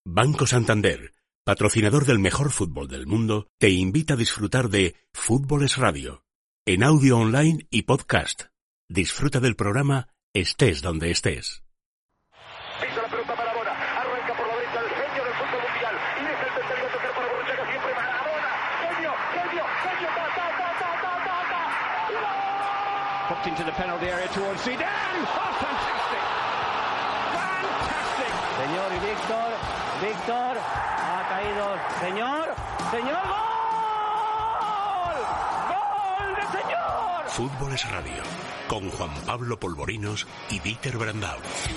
Banco Santander, patrocinador del mejor fútbol del mundo, te invita a disfrutar de Fútbol es Radio, en audio online y podcast. Disfruta del programa estés donde estés. Pisa la pelota Maradona, arranca por la derecha el genio del fútbol mundial y deja el tercero a tocar para Borruchaga, siempre Maradona, genio, popped into the penalty area towards Zidane. Oh, fantastic. Señor y Víctor, ha caído, señor, ¡gol de señor! Fútbol es Radio, con Juan Pablo Polvorinos y Dieter Brandau.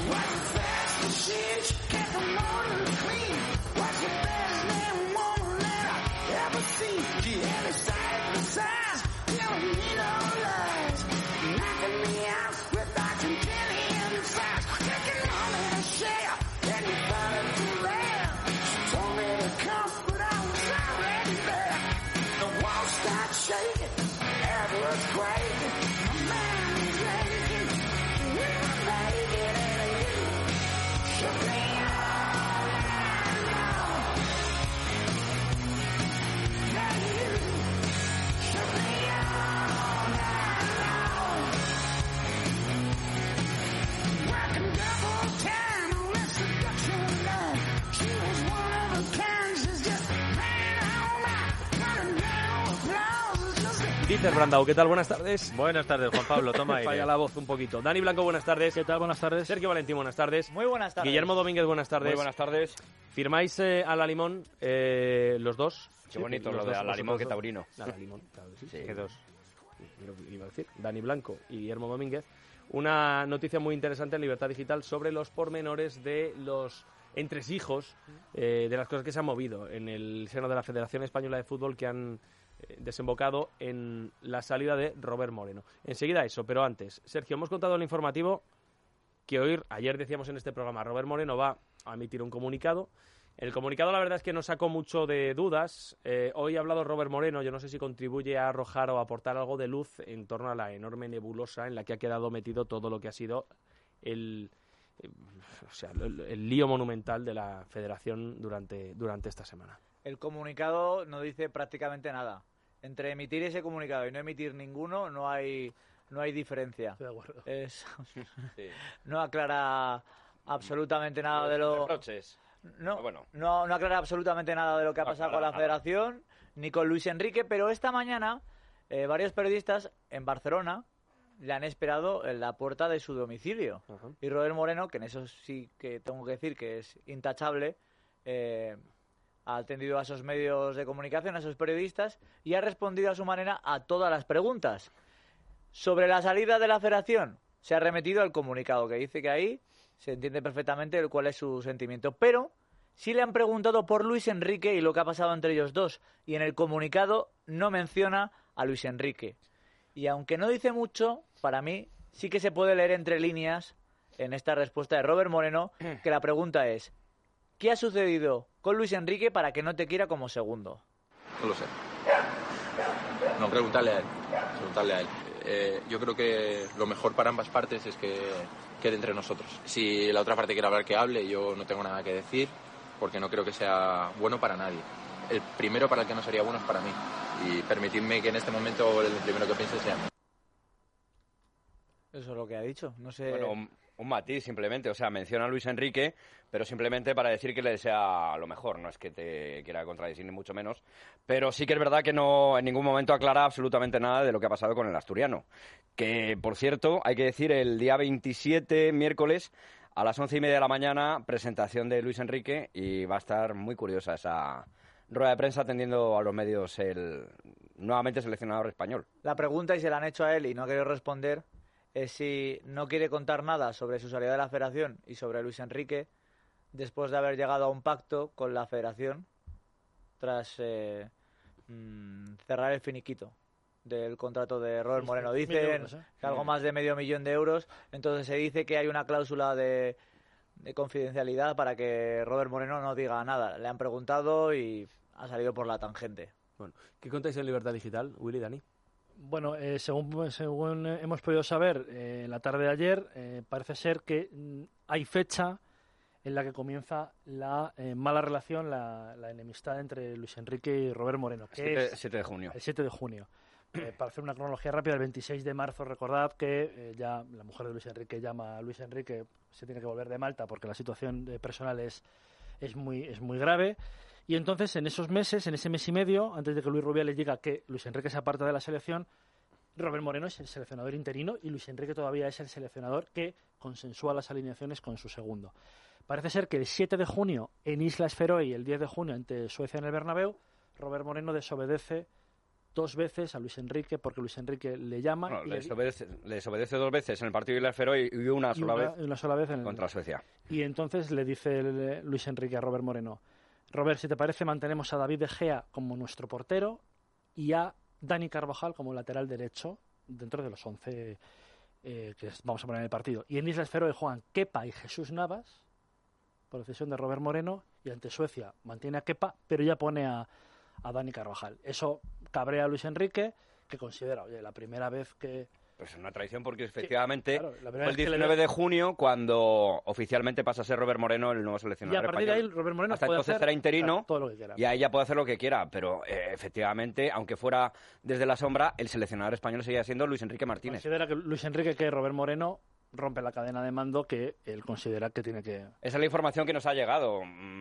Dieter Brandau, ¿qué tal? Buenas tardes. Buenas tardes, Juan Pablo, toma aire. Falla la voz un poquito. Dani Blanco, buenas tardes. ¿Qué tal? Buenas tardes. Sergio Valentín, buenas tardes. Muy buenas tardes. Guillermo Domínguez, buenas tardes. Muy buenas tardes. ¿Firmáis a la Limón los dos? Qué bonito lo de a la Limón, que taurino. A la Limón, claro, sí. ¿Qué dos? Iba a decir, Dani Blanco y Guillermo Domínguez. Una noticia muy interesante en Libertad Digital sobre los pormenores de los entresijos, de las cosas que se han movido en el seno de la Federación Española de Fútbol, que han desembocado en la salida de Robert Moreno. Enseguida eso, pero antes, Sergio, hemos contado en el informativo que ayer decíamos en este programa, Robert Moreno va a emitir un comunicado. El comunicado la verdad es que nos sacó mucho de dudas. Hoy ha hablado Robert Moreno, yo no sé si contribuye a arrojar o aportar algo de luz en torno a la enorme nebulosa en la que ha quedado metido todo lo que ha sido el lío monumental de la Federación durante esta semana. El comunicado no dice prácticamente nada. Entre emitir ese comunicado y no emitir ninguno no hay diferencia. Estoy de acuerdo. Sí. No aclara absolutamente nada de lo... Reproches. No aclara absolutamente nada de lo que ha pasado con la Federación ni con Luis Enrique, pero esta mañana varios periodistas en Barcelona le han esperado en la puerta de su domicilio. Uh-huh. Y Robert Moreno, que en eso sí que tengo que decir que es intachable, ha atendido a esos medios de comunicación, a esos periodistas, y ha respondido a su manera a todas las preguntas. Sobre la salida de la Federación, se ha remitido al comunicado, que dice que ahí se entiende perfectamente cuál es su sentimiento. Pero sí le han preguntado por Luis Enrique y lo que ha pasado entre ellos dos, y en el comunicado no menciona a Luis Enrique. Y aunque no dice mucho, para mí sí que se puede leer entre líneas en esta respuesta de Robert Moreno, que la pregunta es: ¿qué ha sucedido con Luis Enrique para que no te quiera como segundo? No lo sé. No, preguntarle a él. Yo creo que lo mejor para ambas partes es que quede entre nosotros. Si la otra parte quiere hablar, que hable. Yo no tengo nada que decir porque no creo que sea bueno para nadie. El primero para el que no sería bueno es para mí. Y permitidme que en este momento el primero que piense sea... Eso es lo que ha dicho. No sé... Bueno, un matiz simplemente, o sea, menciona a Luis Enrique, pero simplemente para decir que le desea lo mejor, no es que te quiera contradecir ni mucho menos, pero sí que es verdad que no en ningún momento aclara absolutamente nada de lo que ha pasado con el asturiano, que por cierto, hay que decir, el día 27, miércoles, a las 11:30 de la mañana, presentación de Luis Enrique, y va a estar muy curiosa esa rueda de prensa atendiendo a los medios el nuevamente seleccionador español. La pregunta, y se la han hecho a él y no ha querido responder, es si no quiere contar nada sobre su salida de la Federación y sobre Luis Enrique después de haber llegado a un pacto con la Federación tras cerrar el finiquito del contrato de Robert Moreno. Dicen que algo más de $500,000, entonces se dice que hay una cláusula de confidencialidad para que Robert Moreno no diga nada. Le han preguntado y ha salido por la tangente. Bueno, ¿qué contáis en Libertad Digital, Willy, Dani? Bueno, según hemos podido saber la tarde de ayer, parece ser que hay fecha en la que comienza la mala relación, la enemistad entre Luis Enrique y Robert Moreno. El 7 de junio. El 7 de junio. Para hacer una cronología rápida, el 26 de marzo, recordad que ya la mujer de Luis Enrique llama a Luis Enrique, se tiene que volver de Malta porque la situación personal es muy grave. Y entonces, en esos meses, en ese mes y medio, antes de que Luis Rubiales diga que Luis Enrique se aparta de la selección, Robert Moreno es el seleccionador interino y Luis Enrique todavía es el seleccionador que consensúa las alineaciones con su segundo. Parece ser que el 7 de junio en Islas Feroe y el 10 de junio ante Suecia en el Bernabéu, Robert Moreno desobedece 2 veces a Luis Enrique porque Luis Enrique le llama... No, le desobedece 2 veces en el partido de Islas Feroe y una sola vez contra Suecia. Y entonces le dice Luis Enrique a Robert Moreno: Robert, si te parece, mantenemos a David De Gea como nuestro portero y a Dani Carvajal como lateral derecho dentro de los 11 que vamos a poner en el partido. Y en Islas Feroe juegan Kepa y Jesús Navas por decisión de Robert Moreno, y ante Suecia mantiene a Kepa, pero ya pone a Dani Carvajal. Eso cabrea a Luis Enrique, que considera, oye, la primera vez que... Pues es una traición porque efectivamente claro, fue el 19 de junio cuando oficialmente pasa a ser Robert Moreno el nuevo seleccionador español. Y a partir español. de ahí Robert Moreno hasta puede entonces hacer era interino, todo lo que quiera. Y ahí ya puede hacer lo que quiera, pero efectivamente, aunque fuera desde la sombra, el seleccionador español seguía siendo Luis Enrique Martínez. Considera que Luis Enrique, que Robert Moreno rompe la cadena de mando que él considera que tiene que... Esa es la información que nos ha llegado.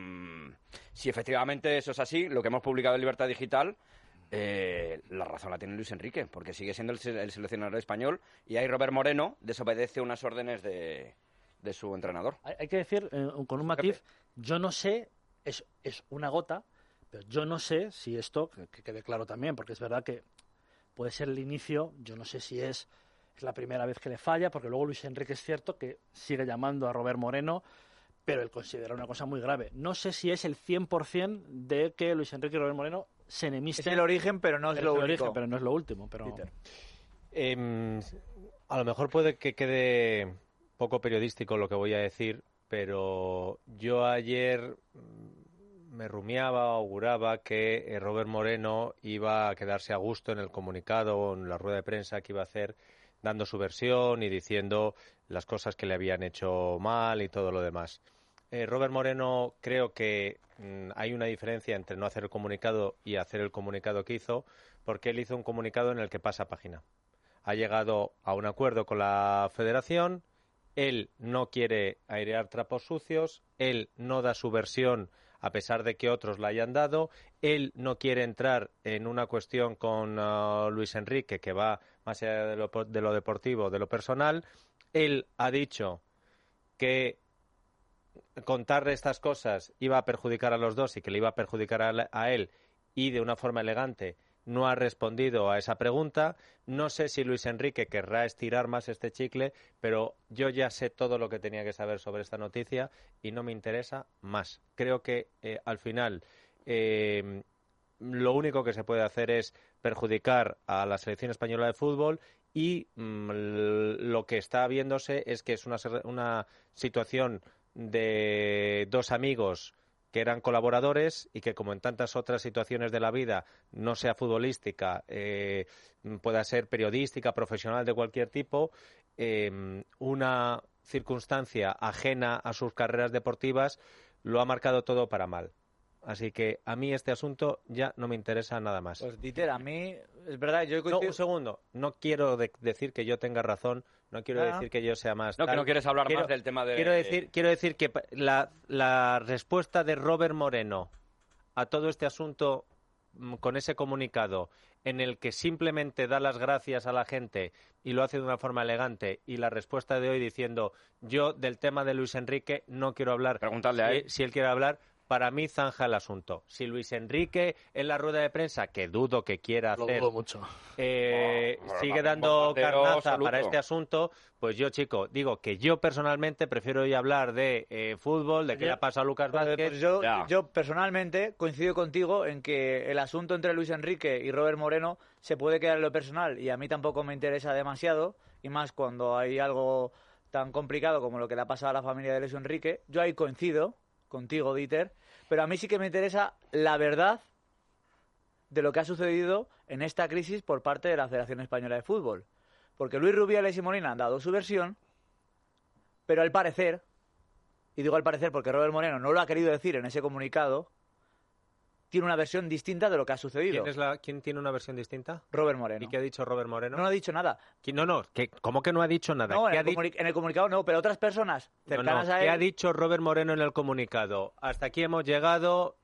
Si efectivamente eso es así, lo que hemos publicado en Libertad Digital... la razón la tiene Luis Enrique, porque sigue siendo el seleccionador español y ahí Robert Moreno desobedece unas órdenes de su entrenador. Hay que decir, con un matiz, yo no sé, es una gota, pero yo no sé si esto, que quede claro también, porque es verdad que puede ser el inicio, yo no sé si es la primera vez que le falla, porque luego Luis Enrique es cierto que sigue llamando a Robert Moreno, pero él considera una cosa muy grave. No sé si es el 100% de que Luis Enrique y Robert Moreno se enemisten. Es el origen, pero no es lo único. Pero no es lo último. Pero... a lo mejor puede que quede poco periodístico lo que voy a decir, pero yo ayer me rumiaba, auguraba que Robert Moreno iba a quedarse a gusto en el comunicado o en la rueda de prensa que iba a hacer, dando su versión y diciendo las cosas que le habían hecho mal y todo lo demás. Robert Moreno, creo que hay una diferencia entre no hacer el comunicado y hacer el comunicado que hizo, porque él hizo un comunicado en el que pasa página. Ha llegado a un acuerdo con la federación, él no quiere airear trapos sucios, él no da su versión a pesar de que otros la hayan dado, él no quiere entrar en una cuestión con Luis Enrique que va más allá de lo deportivo, de lo personal. Él ha dicho que contarle estas cosas iba a perjudicar a los dos y que le iba a perjudicar a él, y de una forma elegante no ha respondido a esa pregunta. No sé si Luis Enrique querrá estirar más este chicle, pero yo ya sé todo lo que tenía que saber sobre esta noticia y no me interesa más. Creo que al final lo único que se puede hacer es perjudicar a la selección española de fútbol, y lo que está viéndose es que es una situación de 2 amigos que eran colaboradores y que, como en tantas otras situaciones de la vida, no sea futbolística, pueda ser periodística, profesional de cualquier tipo, una circunstancia ajena a sus carreras deportivas lo ha marcado todo para mal. Así que a mí este asunto ya no me interesa nada más. Pues Dieter, a mí es verdad, yo No, un segundo, no quiero decir que yo tenga razón, no quiero decir que yo sea más... No, que no quieres hablar más del tema de... Quiero decir que la respuesta de Robert Moreno a todo este asunto, con ese comunicado en el que simplemente da las gracias a la gente y lo hace de una forma elegante, y la respuesta de hoy diciendo: yo del tema de Luis Enrique no quiero hablar. Preguntarle a él. Si él quiere hablar, para mí zanja el asunto. Si Luis Enrique en la rueda de prensa, que dudo que quiera hacer, lo dudo mucho, sigue dando carnaza para este asunto, pues yo, chico, digo que yo personalmente prefiero hoy hablar de fútbol, de qué le ha pasado a Lucas Vázquez. Pues yo personalmente coincido contigo en que el asunto entre Luis Enrique y Robert Moreno se puede quedar en lo personal, y a mí tampoco me interesa demasiado, y más cuando hay algo tan complicado como lo que le ha pasado a la familia de Luis Enrique. Yo ahí coincido contigo, Dieter, pero a mí sí que me interesa la verdad de lo que ha sucedido en esta crisis por parte de la Federación Española de Fútbol. Porque Luis Rubiales y Molina han dado su versión, pero al parecer y digo al parecer porque Robert Moreno no lo ha querido decir en ese comunicado, tiene una versión distinta de lo que ha sucedido. ¿Quién tiene una versión distinta? Robert Moreno. ¿Y qué ha dicho Robert Moreno? No ha dicho nada. ¿Cómo que no ha dicho nada? No, en el comunicado no, pero otras personas cercanas a él... ¿Qué ha dicho Robert Moreno en el comunicado? Hasta aquí hemos llegado.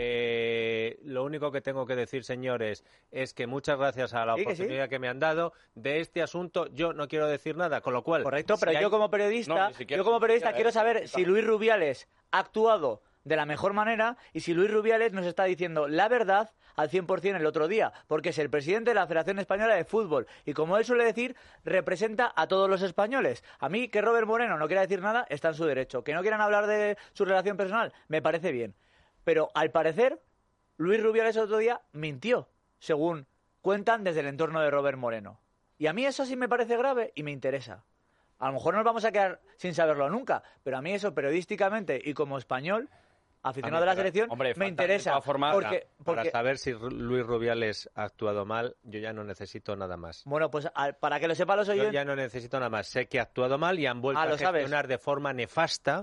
Lo único que tengo que decir, señores, es que muchas gracias a la oportunidad que me han dado de este asunto. Yo no quiero decir nada, con lo cual... Correcto, pero yo como periodista quiero saber si Luis Rubiales ha actuado de la mejor manera y si Luis Rubiales nos está diciendo la verdad al 100% el otro día, porque es el presidente de la Federación Española de Fútbol y, como él suele decir, representa a todos los españoles. A mí, que Robert Moreno no quiera decir nada, está en su derecho. Que no quieran hablar de su relación personal, me parece bien. Pero, al parecer, Luis Rubiales el otro día mintió, según cuentan desde el entorno de Robert Moreno. Y a mí eso sí me parece grave y me interesa. A lo mejor nos vamos a quedar sin saberlo nunca, pero a mí eso periodísticamente y como español, aficionado de la selección, me interesa. Porque para saber si Luis Rubiales ha actuado mal, yo ya no necesito nada más. Bueno, pues para que lo sepan los oyentes... Yo ya no necesito nada más. Sé que ha actuado mal y han vuelto a gestionar de forma nefasta,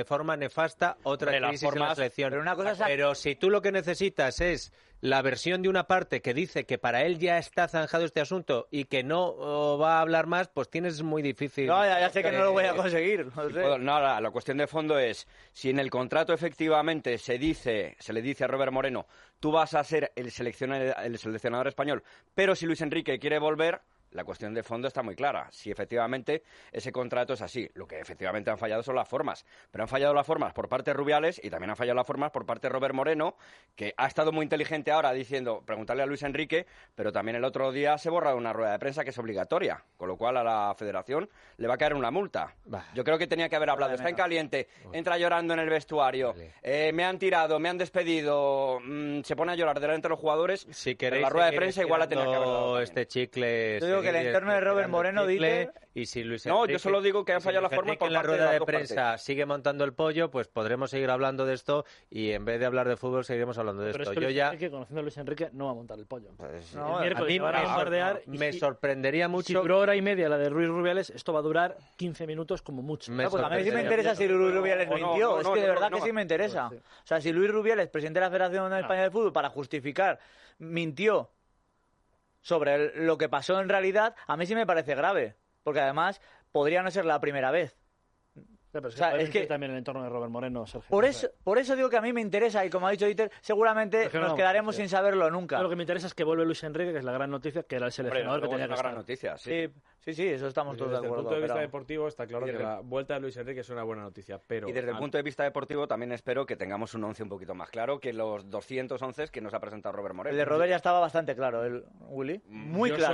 otra crisis en la selección. Pero si tú lo que necesitas es la versión de una parte que dice que para él ya está zanjado este asunto y que no va a hablar más, pues tienes muy difícil... No, ya sé que no lo voy a conseguir. La cuestión de fondo es, si en el contrato efectivamente se le dice a Robert Moreno, tú vas a ser el seleccionador español, pero si Luis Enrique quiere volver... La cuestión de fondo está muy clara. Si efectivamente ese contrato es así, lo que efectivamente han fallado son las formas. Pero han fallado las formas por parte de Rubiales y también han fallado las formas por parte de Robert Moreno, que ha estado muy inteligente ahora diciendo, preguntarle a Luis Enrique, pero también el otro día se borra una rueda de prensa que es obligatoria, con lo cual a la Federación le va a caer una multa. Yo creo que tenía que haber hablado. Está en caliente, entra llorando en el vestuario, me han tirado, me han despedido, se pone a llorar delante de los jugadores. Si queréis, la rueda de prensa igual la tenía que haber dado. Este chicle... Que el entorno de Robert Moreno dice... Y si Luis Enrique, no, yo solo digo que han fallado las formas por en la rueda de prensa sigue montando el pollo, pues podremos seguir hablando de esto y en vez de hablar de fútbol seguiremos hablando de esto. Es que conociendo a Luis Enrique no va a montar el pollo. Pues, el miércoles van a bombardear. Me sorprendería mucho. Si duró hora y media la de Luis Rubiales, esto va a durar 15 minutos como mucho. Pues a mí sí me interesa si Luis Rubiales mintió. Es que de verdad que sí me interesa. O sea, si Luis Rubiales, presidente de la Federación Española de Fútbol, para justificar, mintió sobre lo que pasó en realidad, a mí sí me parece grave, porque además podría no ser la primera vez. Pero es que también el entorno de Robert Moreno, Sergio. Por eso digo que a mí me interesa, y como ha dicho Dieter, seguramente nos quedaremos sin saberlo nunca. Lo que me interesa es que vuelve Luis Enrique, que es la gran noticia, que era el seleccionador que tenía que estar. Gran noticia, sí, eso estamos todos de acuerdo. Desde el punto de vista deportivo está claro que la vuelta de Luis Enrique es una buena noticia, pero... Y desde el punto de vista deportivo también espero que tengamos un 11 un poquito más claro que los 211 que nos ha presentado Robert Moreno. El de Robert ya estaba bastante claro, Willy. Muy claro.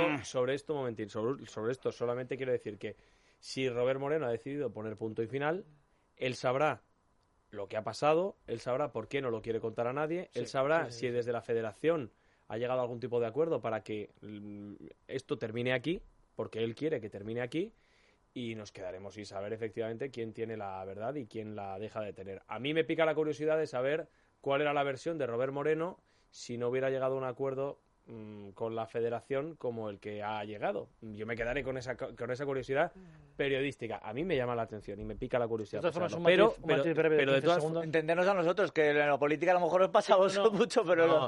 Sobre esto solamente quiero decir que si Robert Moreno ha decidido poner punto y final, él sabrá lo que ha pasado, él sabrá por qué no lo quiere contar a nadie, él sabrá si desde la federación ha llegado a algún tipo de acuerdo para que esto termine aquí, porque él quiere que termine aquí, y nos quedaremos sin saber efectivamente quién tiene la verdad y quién la deja de tener. A mí me pica la curiosidad de saber cuál era la versión de Robert Moreno si no hubiera llegado a un acuerdo con la federación como el que ha llegado. Yo me quedaré con esa curiosidad periodística. A mí me llama la atención y me pica la curiosidad. Pero de todas formas, entendernos a nosotros, que en la política a lo mejor nos pasamos mucho, pero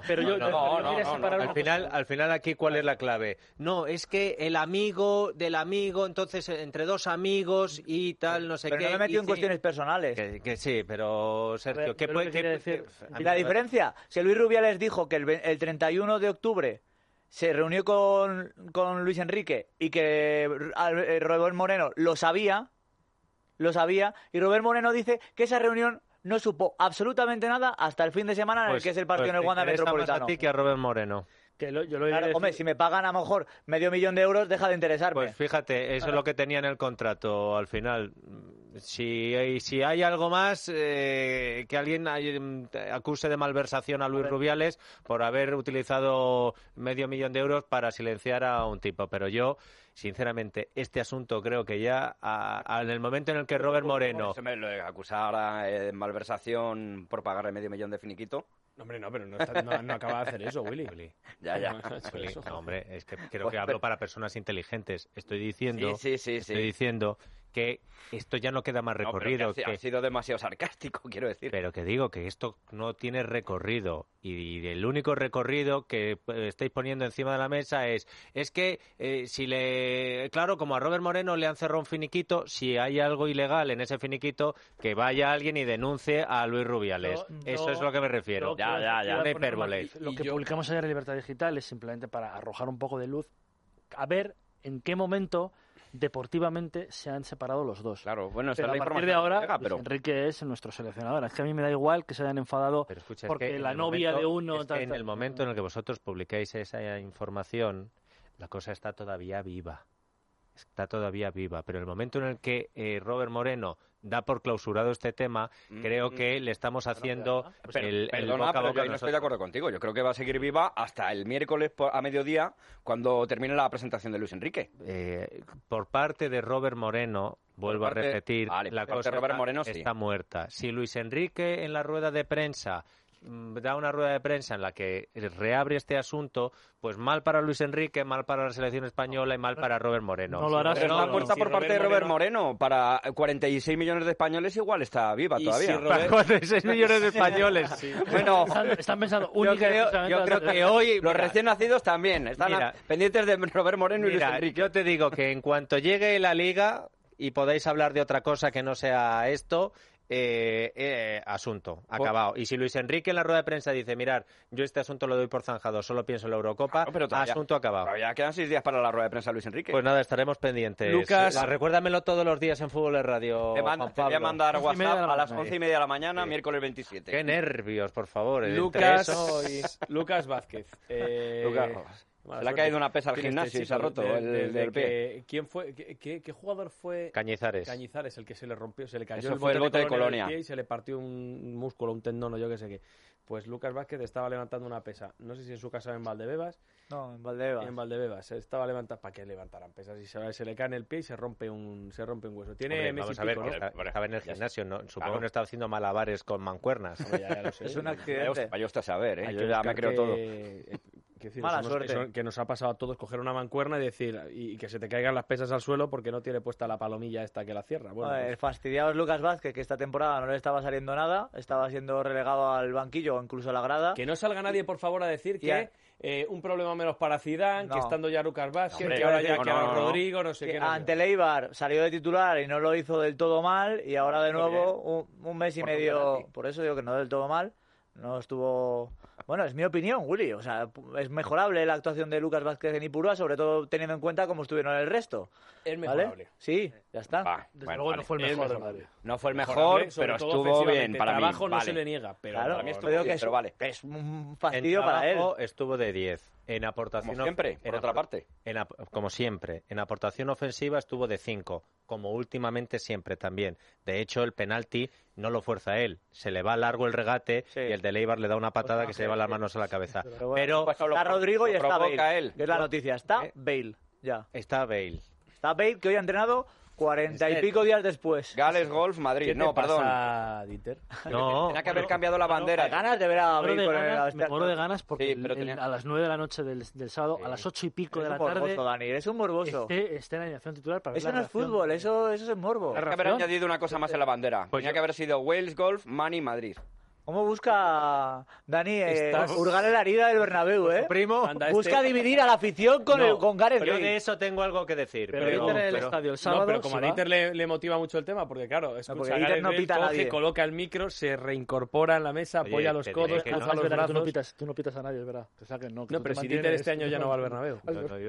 al final aquí ¿cuál es la clave? No, es que el amigo del amigo, entonces entre dos amigos y tal, no sé pero qué. Pero no me he metido en cuestiones personales. Que sí, pero Sergio, ¿qué puede decir? La diferencia, que Luis Rubiales dijo que el 31 de octubre se reunió con Luis Enrique y que Robert Moreno lo sabía, y Robert Moreno dice que esa reunión no supo absolutamente nada hasta el fin de semana en el que es el partido en el Wanda Metropolitano. Más a ti que a Robert Moreno. Hombre, si me pagan a lo mejor €500,000, deja de interesarme. Pues fíjate, eso es lo que tenía en el contrato al final. Si hay algo más, que alguien acuse de malversación a Luis Rubiales por haber utilizado €500,000 para silenciar a un tipo. Pero yo, sinceramente, este asunto creo que ya, en el momento en el que Robert Moreno... ¿Se me lo acusara de malversación por pagarle $500,000 de finiquito? Hombre, no, pero no acaba de hacer eso, Willy. Ya. Willy, no, hombre, es que creo que hablo para personas inteligentes. Estoy diciendo que esto ya no queda más recorrido. No, pero que ha sido demasiado sarcástico, quiero decir. Pero que digo que esto no tiene recorrido y el único recorrido que estáis poniendo encima de la mesa es que claro, como a Robert Moreno le han cerrado un finiquito, si hay algo ilegal en ese finiquito, que vaya alguien y denuncie a Luis Rubiales. Eso es lo que me refiero. Ya. Una hipérbole. Lo que publicamos ayer en Libertad Digital es simplemente para arrojar un poco de luz, a ver en qué momento deportivamente se han separado los dos. Claro, bueno, pero a partir de ahora, Enrique es nuestro seleccionador. Es que a mí me da igual que se hayan enfadado porque la novia de uno... En el momento en el que vosotros publicáis esa información, la cosa está todavía viva. Pero en el momento en el que Robert Moreno da por clausurado este tema, creo que le estamos haciendo el boca a boca. Pero yo no estoy de acuerdo contigo. Yo creo que va a seguir viva hasta el miércoles a mediodía, cuando termine la presentación de Luis Enrique. Por parte de Robert Moreno, vuelvo a repetir, la cosa está muerta. Si Luis Enrique en la rueda de prensa da una rueda de prensa en la que reabre este asunto, pues mal para Luis Enrique, mal para la selección española y mal para Robert Moreno. No lo hará. Pero la puerta por parte de Robert Moreno para 46 millones de españoles igual está viva todavía. Para 46 millones de españoles. Sí. Bueno, están pensando yo creo que hoy los recién nacidos también están pendientes de Robert Moreno y Luis Enrique. Yo te digo que en cuanto llegue la Liga y podáis hablar de otra cosa que no sea esto, asunto acabado. Y si Luis Enrique en la rueda de prensa dice, mirad, yo este asunto lo doy por zanjado, solo pienso en la Eurocopa, asunto acabado. Pero ya quedan 6 días para la rueda de prensa de Luis Enrique. Pues nada, estaremos pendientes. Lucas, recuérdamelo todos los días en Fútbol de Radio. Te voy a mandar WhatsApp a las 11:30 de la mañana, miércoles 27. Qué nervios, por favor. Lucas Vázquez. Se le ha caído una pesa al gimnasio y se ha roto el pie. ¿Quién fue? ¿Qué jugador fue? Cañizares, el que se le rompió, se le cayó. Eso fue el bote de Colonia. Y se le partió un músculo, un tendón o yo qué sé qué. Pues Lucas Vázquez estaba levantando una pesa. No sé si en su casa o en Valdebebas. No, en Valdebebas. En Valdebebas. Estaba levantando. ¿Para qué levantarán pesas? Y se le cae en el pie y se rompe un hueso. Tiene vamos a ver, estaba en el gimnasio. Supongo que no estaba haciendo malabares con mancuernas. Ya lo sé. Es un accidente. Vaya usted a saber, yo ya me creo todo. Mala suerte. Que nos ha pasado a todos coger una mancuerna y decir y que se te caigan las pesas al suelo porque no tiene puesta la palomilla esta que la cierra. Bueno, fastidiados Lucas Vázquez, que esta temporada no le estaba saliendo nada, estaba siendo relegado al banquillo o incluso a la grada. Que no salga nadie, por favor, a decir que un problema menos para Zidane, que estando ya Lucas Vázquez, que ahora ya queda Rodrigo, no sé qué. Ante el Eibar salió de titular y no lo hizo del todo mal, y ahora de nuevo un mes y medio, por eso digo que no del todo mal, no estuvo... Bueno, es mi opinión, Willy. O sea, es mejorable la actuación de Lucas Vázquez en Ipurúa, sobre todo teniendo en cuenta cómo estuvieron el resto. Es mejorable. ¿Vale? Sí, ya está. Desde luego no fue el mejor de Madrid. No fue el mejor, pero estuvo bien para mí. Trabajo no se le niega, pero claro, para mí estuvo bien, pero vale. Es un fastidio para él. Estuvo de 10. En aportación, como siempre, por otra parte. Como siempre. En aportación ofensiva estuvo de 5, como últimamente siempre también. De hecho, el penalti no lo fuerza él. Se le va largo el regate y el de Eibar le da una patada que se lleva las manos a la cabeza. Pero pues está Rodrigo y está Bale. Él. Que es la noticia. Está Bale. Ya. Está Bale. Está Bale, que hoy ha entrenado 40 y pico días después. Gales Golf Madrid. No, perdón. Dieter? No. Tenía que haber cambiado la bandera. Hay ganas de ver a Bale con el... Me muero de ganas porque a las 9 de la noche del sábado, a las 8 y pico de la tarde... Dani, eres un morboso. Esté en la alineación titular para ver eso no es fútbol, eso es morbo. Tenía que haber añadido una cosa más en la bandera. Tenía que haber sido Wales Golf, Mani, Madrid. ¿Cómo busca Dani hurgar en la herida del Bernabéu, Primo, busca dividir a la afición con Gareth Bale. Yo de eso tengo algo que decir. Pero en el estadio el sábado... pero como a Dieter le motiva mucho el tema, porque claro, escucha a Gareth Bale, coge, coloca el micro, se reincorpora en la mesa, apoya los codos, cruza los brazos... Tú no pitas a nadie, es verdad. No, pero si Dieter este año ya no va al Bernabéu.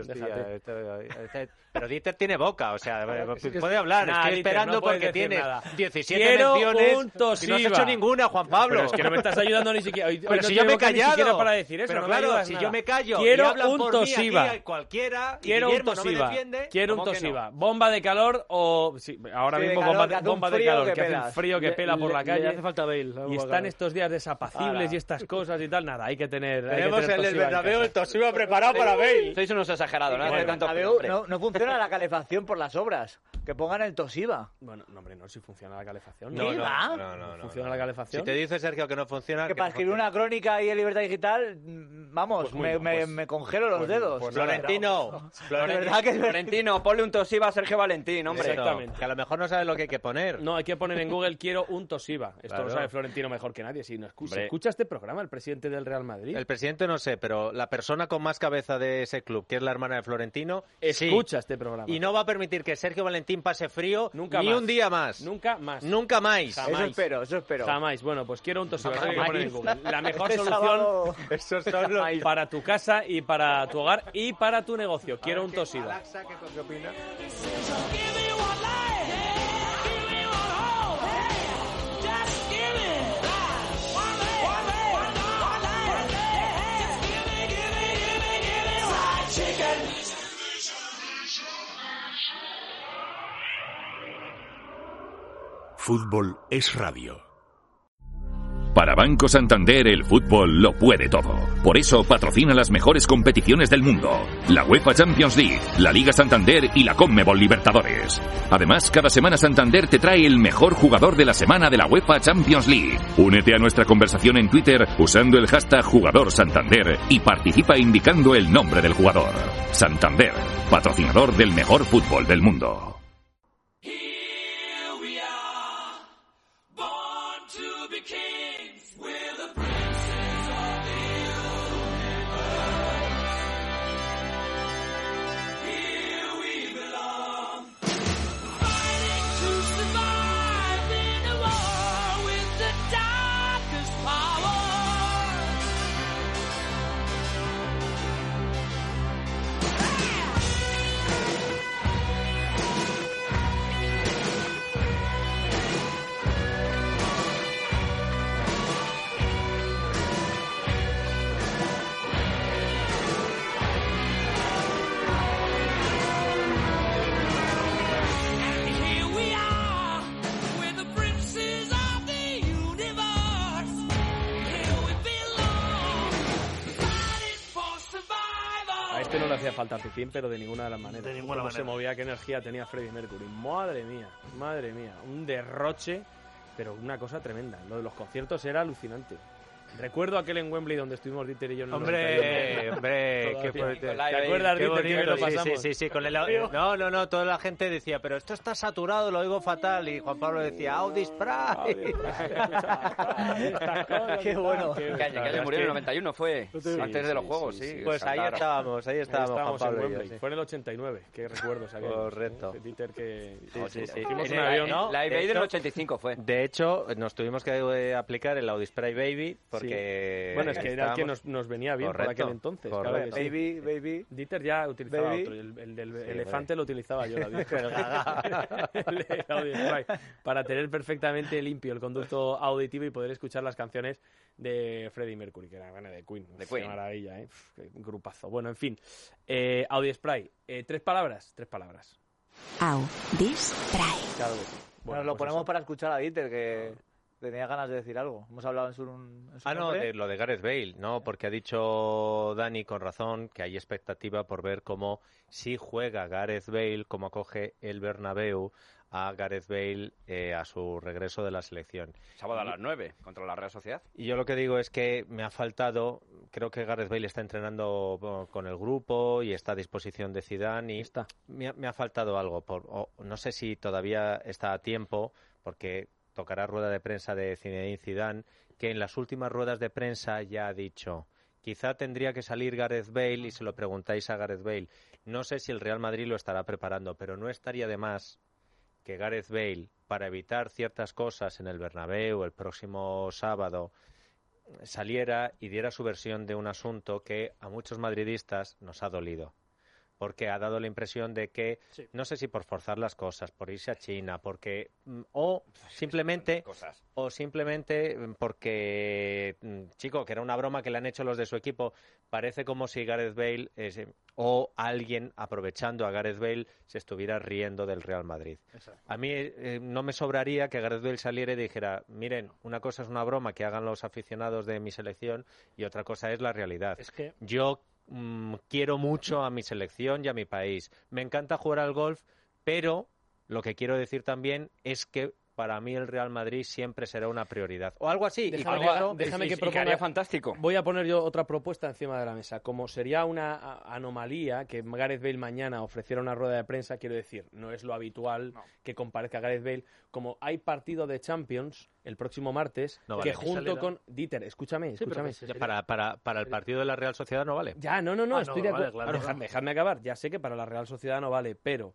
Pero Dieter tiene boca, o sea, puede hablar. Estoy esperando porque tiene 17 menciones y no has hecho ninguna, Juan Pablo. Es que no me estás ayudando ni siquiera. Pero si yo me he callado. Ni siquiera para decir eso. Pero no claro, si yo me callo quiero y hablan un por Toshiba. mí aquí cualquiera, quiero un Toshiba. Quiero un Toshiba. Bomba de calor o... Sí, ahora mismo bomba de calor, que hace frío que pela por la calle. Le hace falta Bale. Y están estos días desapacibles y estas cosas y tal. Nada, hay que tener... Tenemos el del Bernabéu, el Toshiba preparado para Bale. Sois unos exagerados, no funciona la calefacción por las obras. Que pongan el Toshiba. Bueno, no, hombre, no, si funciona la calefacción. No funciona la calefacción. Si te dice Sergio Sergio, que no funciona. Que para escribir una crónica ahí en Libertad Digital, vamos, me congelo los dedos. Pues Florentino, Florentino, ponle un Toshiba a Sergio Valentín, hombre. Exactamente. Que a lo mejor no sabes lo que hay que poner. No, hay que poner en Google quiero un Toshiba. Esto Claro. lo sabe Florentino mejor que nadie. Si no Hombre. escucha este programa, el presidente del Real Madrid. El presidente no sé, pero la persona con más cabeza de ese club, que es la hermana de Florentino, sí. Escucha este programa. Y no va a permitir que Sergio Valentín pase frío Nunca ni más. un día más. Nunca más. Nunca más. Jamás. Eso espero. Jamás. Bueno, pues quiero un Toshiba. Jamás. Eso hay que poner en Google. La mejor Este solución sábado- Esos son los... para tu casa y para tu hogar y para tu negocio. Quiero un Toshiba. Alexa, ¿qué opina? Fútbol es radio. Para Banco Santander el fútbol lo puede todo. Por eso patrocina las mejores competiciones del mundo. La UEFA Champions League, la Liga Santander y la Conmebol Libertadores. Además, cada semana Santander te trae el mejor jugador de la semana de la UEFA Champions League. Únete a nuestra conversación en Twitter usando el hashtag #JugadorSantander y participa indicando el nombre del jugador. Santander, patrocinador del mejor fútbol del mundo. A este no le hacía falta Pipín, pero de ninguna de las maneras. De ninguna Cómo se manera. movía, qué energía tenía Freddie Mercury. Madre mía. Un derroche, pero una cosa tremenda. Lo de los conciertos era alucinante. Recuerdo aquel en Wembley donde estuvimos Dieter y yo en el Hombre, 91. qué fuerte. ¿Te acuerdas, Qué Dieter, que lo bonito, pasamos? sí, con el... No, toda la gente decía, pero esto está saturado, lo oigo fatal, y Juan Pablo decía, Audi Spray. Qué bueno. Que murió en el 91, fue antes de los Juegos, sí. Pues ahí estábamos, Juan Estábamos en Pablo y yo, Wembley. sí. Fue en el 89, qué recuerdos aquellos. Correcto. Dieter que... Sí. Hicimos En un el- avión. ¿no? La De eBay del hecho- 85 fue. De hecho, nos tuvimos que aplicar el Audi Spray Baby, porque... Bueno, es que era el que estábamos- nos venía bien por Correcto, aquel entonces. correcto. Claro que sí. Baby. Dieter ya utilizaba Baby. otro, el del Sí, elefante lo utilizaba yo, la vieja. El Audi Spray, para tener perfectamente limpio el conducto auditivo y poder escuchar las canciones de Freddie Mercury, que era bueno, de Queen. De Uf, Queen. Qué maravilla, ¿eh? Uf, qué grupazo. Bueno, en fin. Audi Spray. Tres palabras. Audi Spray. Claro que sí. Bueno, Nos lo pues ponemos eso. para escuchar a Dieter, que tenía ganas de decir algo. Hemos hablado en su Ah, no, nombre. lo de Gareth Bale, ¿no? Porque ha dicho Dani con razón que hay expectativa por ver cómo si juega Gareth Bale, cómo acoge el Bernabéu a Gareth Bale a su regreso de la selección. Sábado a las 9 contra la Real Sociedad. Y yo lo que digo es que me ha faltado, creo que Gareth Bale está entrenando con el grupo y está a disposición de Zidane y me ha faltado algo. No sé si todavía está a tiempo, porque tocará rueda de prensa de Zinedine Zidane, que en las últimas ruedas de prensa ya ha dicho, quizá tendría que salir Gareth Bale, y se lo preguntáis a Gareth Bale. No sé si el Real Madrid lo estará preparando, pero no estaría de más que Gareth Bale, para evitar ciertas cosas en el Bernabéu el próximo sábado, saliera y diera su versión de un asunto que a muchos madridistas nos ha dolido. Porque ha dado la impresión de que, no sé si por forzar las cosas, por irse a China, porque o simplemente porque, chico, que era una broma que le han hecho los de su equipo, parece como si Gareth Bale o alguien aprovechando a Gareth Bale se estuviera riendo del Real Madrid. Exacto. A mí no me sobraría que Gareth Bale saliera y dijera, miren, una cosa es una broma que hagan los aficionados de mi selección y otra cosa es la realidad. Es que Yo quiero mucho a mi selección y a mi país. Me encanta jugar al golf, pero lo que quiero decir también es que para mí el Real Madrid siempre será una prioridad. O algo así. Déjame que proponga. quedaría fantástico. Voy a poner yo otra propuesta encima de la mesa. Como sería una anomalía que Gareth Bale mañana ofreciera una rueda de prensa, quiero decir, no es lo habitual que comparezca Gareth Bale. Como hay partido de Champions el próximo martes, que junto con... Dieter, escúchame. Para el partido de la Real Sociedad no vale. Ya, no, estoy de acuerdo. Vale, claro. Dejadme acabar. Ya sé que para la Real Sociedad no vale, pero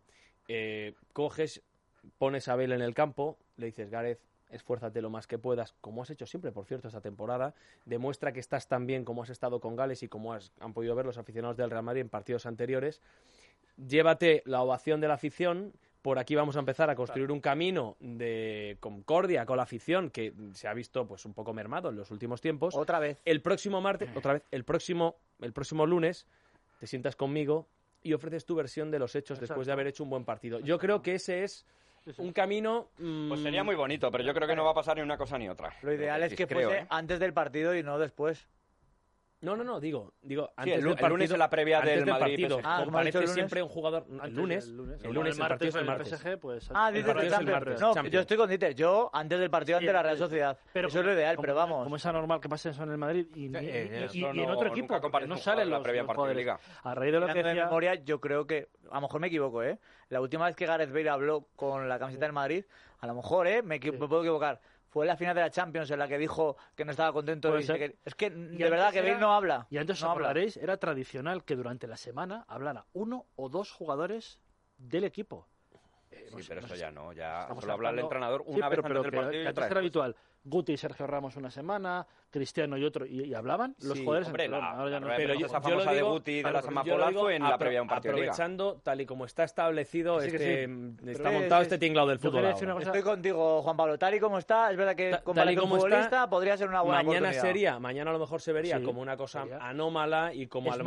coges, pones a Bale en el campo, le dices, Gareth, esfuérzate lo más que puedas, como has hecho siempre, por cierto, esta temporada. Demuestra que estás tan bien como has estado con Gales y como han podido ver los aficionados del Real Madrid en partidos anteriores. Llévate la ovación de la afición. Por aquí vamos a empezar a construir un camino de concordia con la afición que se ha visto pues un poco mermado en los últimos tiempos. Otra vez. El próximo martes, el próximo lunes, te sientas conmigo y ofreces tu versión de los hechos después de haber hecho un buen partido. Yo creo que ese es un camino... Pues sería muy bonito, pero yo creo que no va a pasar ni una cosa ni otra. Lo ideal es que fuese antes del partido y no después. No, digo antes del partido, lunes en la previa del Madrid. Parece siempre un jugador... El lunes el partido es el martes. PSG, pues, el martes. No, yo estoy con Dieter. Yo antes del partido ante la Real Sociedad. Pero eso es lo ideal, pero vamos. Como es anormal que pase eso en el Madrid y en otro equipo, no salen los jugadores. A raíz de lo que decía... de memoria, yo creo que... A lo mejor me equivoco, ¿eh? La última vez que Gareth Bale habló con la camiseta del Madrid, a lo mejor, me puedo equivocar, fue la final de la Champions en la que dijo que no estaba contento. Es que de verdad que Bale no habla. Y antes os acordaréis, era tradicional que durante la semana hablara uno o dos jugadores del equipo. Pero eso ya no, ya solo habla el entrenador una vez antes del partido y otra. Era habitual. Guti y Sergio Ramos una semana, Cristiano y otro, y hablaban los jugadores. Hombre, ahora ya no. Pero esa famosa de Guti de la Samapola fue en la previa de un partido de Liga. Aprovechando, tal y como está establecido, está montado este tinglado del fútbol. Estoy contigo, Juan Pablo, tal y como está, es verdad que comparado con futbolista podría ser una buena oportunidad. Mañana a lo mejor se vería como una cosa anómala y como a lo